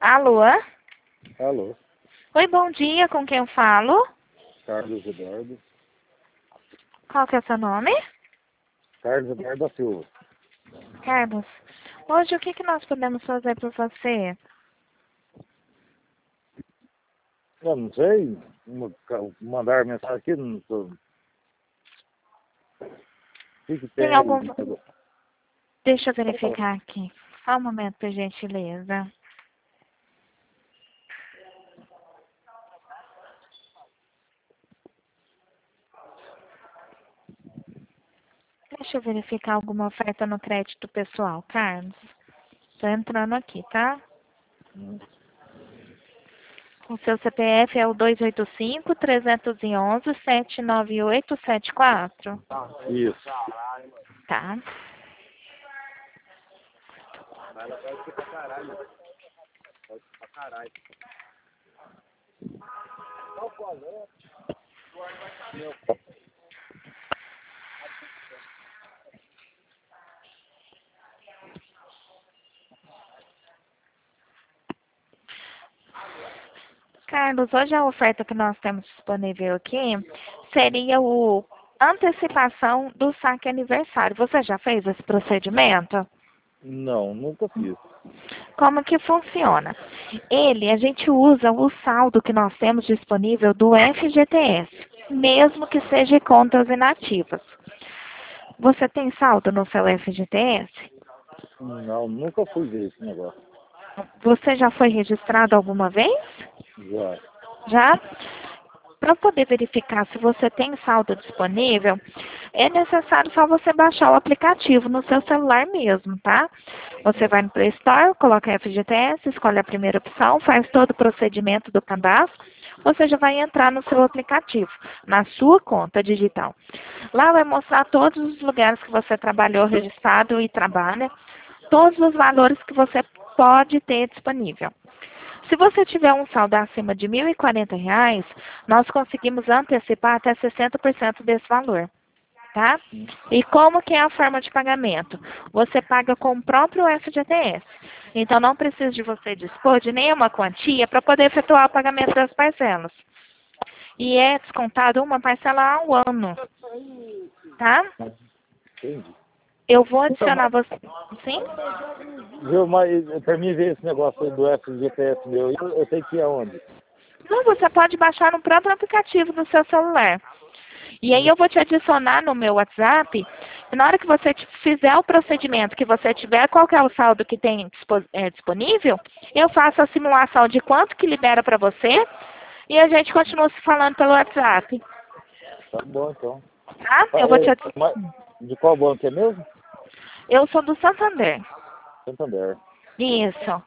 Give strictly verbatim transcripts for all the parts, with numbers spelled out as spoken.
Alô? Alô, Oi, bom dia, com quem eu falo? Carlos Eduardo. Qual que é o seu nome? Carlos Eduardo da Silva. Carlos. Hoje, o que, que nós podemos fazer por você? Eu não sei, ma- ca- mandar mensagem aqui, não tô... O que que Tem tem algum... aí? Deixa eu verificar aqui. Só um momento, por gentileza. Deixa eu verificar alguma oferta no crédito pessoal, Carlos. Tô entrando aqui, tá? Hum, O seu C P F é o dois oito cinco, três um um, sete nove oito sete quatro. Isso. Tá. Carlos, hoje a oferta que nós temos disponível aqui seria o antecipação do saque aniversário. Você já fez esse procedimento? Não, nunca fiz. Como que funciona? Ele, a gente usa o saldo que nós temos disponível do F G T S, mesmo que seja contas inativas. Você tem saldo no seu F G T S? Não, nunca fui ver esse negócio. Você já foi registrado alguma vez? Já. Já? Para poder verificar se você tem saldo disponível, é necessário só você baixar o aplicativo no seu celular mesmo, tá? Você vai no Play Store, coloca F G T S, escolhe a primeira opção, faz todo o procedimento do cadastro, você já vai entrar no seu aplicativo, na sua conta digital. Lá vai mostrar todos os lugares que você trabalhou, registrado e trabalha, todos os valores que você pode ter disponível. Se você tiver um saldo acima de mil e quarenta reais, nós conseguimos antecipar até sessenta por cento desse valor, tá? E como que é a forma de pagamento? Você paga com o próprio F G T S. Então, não precisa de você dispor de nenhuma quantia para poder efetuar o pagamento das parcelas. E é descontado uma parcela ao ano, tá? Entendi. Eu vou Então, adicionar mas, você... Sim? viu, mas pra mim ver esse negócio aí do F G T S meu, eu, eu tenho que ir aonde? Não, você pode baixar no próprio aplicativo do seu celular. E aí eu vou te adicionar no meu WhatsApp. E na hora que você t- fizer o procedimento, que você tiver qual que é o saldo que tem dispo- é, disponível, eu faço a simulação de quanto que libera para você e a gente continua se falando pelo WhatsApp. Tá bom, então. Tá? Ah, Eu vou te é, adi- mas de qual banco é mesmo? Eu sou do Santander. Santander. Isso.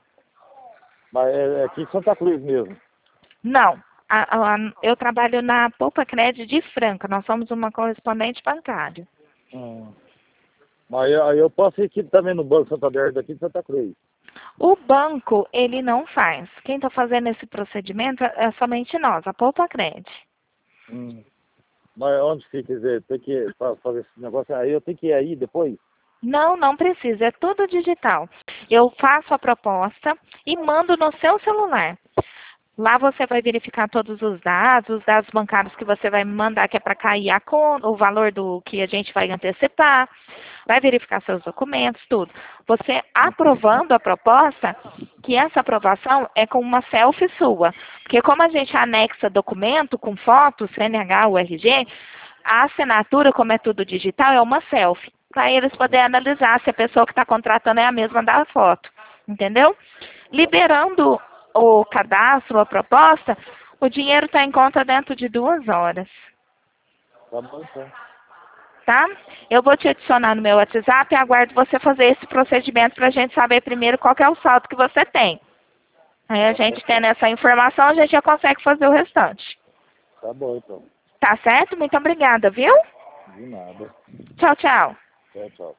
Mas é, é aqui em Santa Cruz mesmo. Não. A- a- eu trabalho na Poupa Crédito de Franca. Nós somos uma correspondente bancária. Hum. Mas eu- aí eu posso ir aqui também no Banco Santander daqui de Santa Cruz. O banco, ele não faz. Quem está fazendo esse procedimento é somente nós, a Poupa Crédito. Hum. Mas onde fica, quer dizer, tem que fa- fazer esse negócio, aí eu tenho que ir aí depois? Não, não precisa, é tudo digital. Eu faço a proposta e mando no seu celular. Lá você vai verificar todos os dados, os dados bancários que você vai me mandar, que é para cair a conta, o valor do que a gente vai antecipar, vai verificar seus documentos, tudo. Você aprovando a proposta, que essa aprovação é com uma selfie sua. Porque como a gente anexa documento com foto, C N H, U R G, a assinatura, como é tudo digital, é uma selfie. Para eles poderem analisar se a pessoa que está contratando é a mesma da foto. Entendeu? Liberando o cadastro, a proposta, o dinheiro está em conta dentro de duas horas. Tá bom, então. Tá? Eu vou te adicionar no meu WhatsApp e aguardo você fazer esse procedimento para a gente saber primeiro qual que é o saldo que você tem. Aí a Tá bom, gente tendo essa informação, a gente já consegue fazer o restante. tá bom, então. Tá certo? Muito obrigada, viu? De nada. Tchau, tchau. Tchau, tchau.